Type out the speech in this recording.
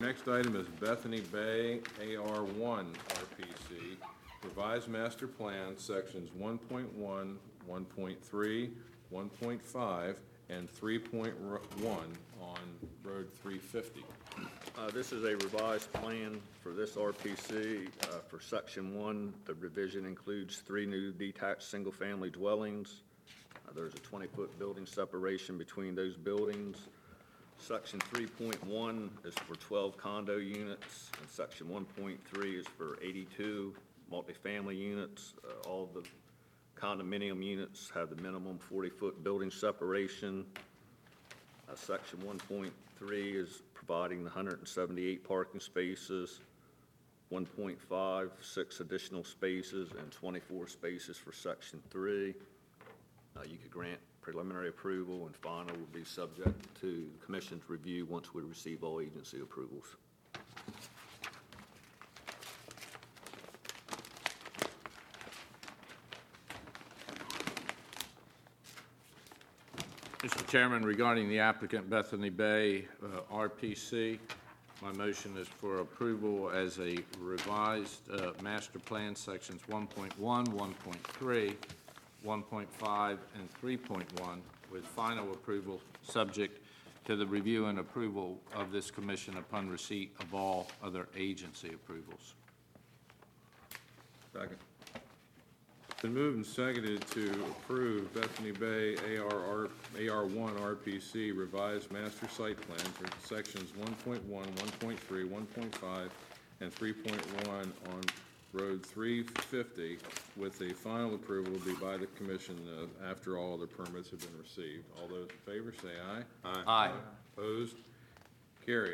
next item is Bethany Bay AR1 RPC, revised master plan, sections 1.1, 1.3, 1.5, and 3.1 on Road 350. This is a revised plan for this RPC. For Section 1, the revision includes 3 new detached single-family dwellings. There's a 20-foot building separation between those buildings. Section 3.1 is for 12 condo units, and Section 1.3 is for 82 multifamily units. All the condominium units have the minimum 40-foot building separation. Section 1.3 is providing the 178 parking spaces, 1.5, 6 additional spaces, and 24 spaces for Section 3. You could grant preliminary approval, and final will be subject to the Commission's review once we receive all agency approvals. Mr. Chairman, regarding the applicant Bethany Bay RPC, my motion is for approval as a revised master plan, sections 1.1, 1.3, 1.5, and 3.1, with final approval subject to the review and approval of this commission upon receipt of all other agency approvals. Second. It's been moved and seconded to approve Bethany Bay AR1 RPC revised master site plan for sections 1.1, 1.3, 1.5, and 3.1 on Road 350, with a final approval to be by the commission after all other permits have been received. All those in favor say aye. Aye. Opposed? Carried.